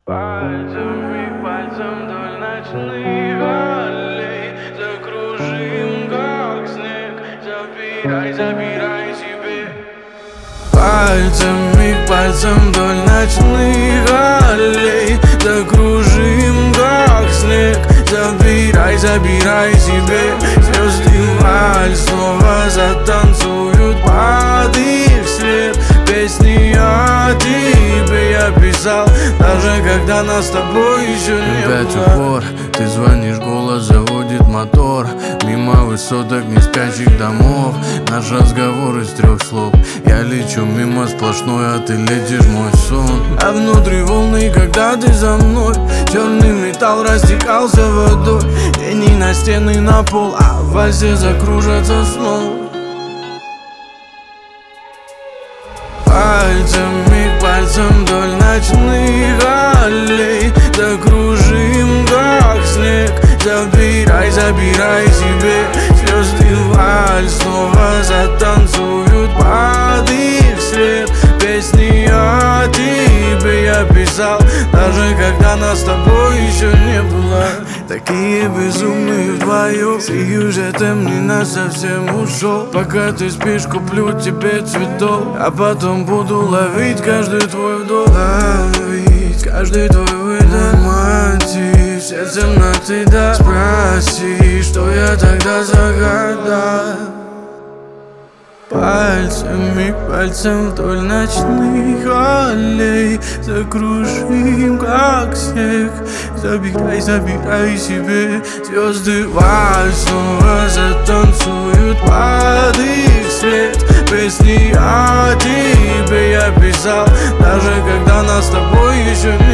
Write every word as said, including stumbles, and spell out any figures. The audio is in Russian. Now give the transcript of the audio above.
Пальцем и пальцем вдоль ночных аллей закружим, как снег. Забирай, забирай себе. Пальцем и пальцем вдоль ночных аллей закружим, как снег. Забирай, забирай себе. Звезды вальс снова затанцуют под их свет. Песни о тебе я писал, даже когда нас с тобой еще не было. Опять упор, ты звонишь, голос заводит мотор. Мимо высоток не спящих домов. Наш разговор из трех слов. Я лечу мимо сплошной, а ты летишь в мой сон. А внутри волны, когда ты за мной. Черный металл растекался водой. Тени на стены, на пол, а в вальсе закружатся снова. Пальцем и пальцем вдоль ночных аллей закружим, как снег. Забирай, забирай себе. Звезды вальс снова затанцуют под их свет. Песни о тебе я писал, даже когда нас с тобой еще не было. Такие безумные вдвоем. Сию же ты мне на совсем ушел. Пока ты спишь, куплю тебе цветов, а потом буду ловить каждый твой вдох. Ловить каждый твой выдох. Мотив, сердцем на ты да. Спроси, что я тогда загадал. Пальцем и пальцем вдоль ночных аллей закружим, как снег. Забирай, забирай себе. Звезды вальс снова затанцуют под их свет. Песни о тебе я писал, даже когда нас с тобой еще не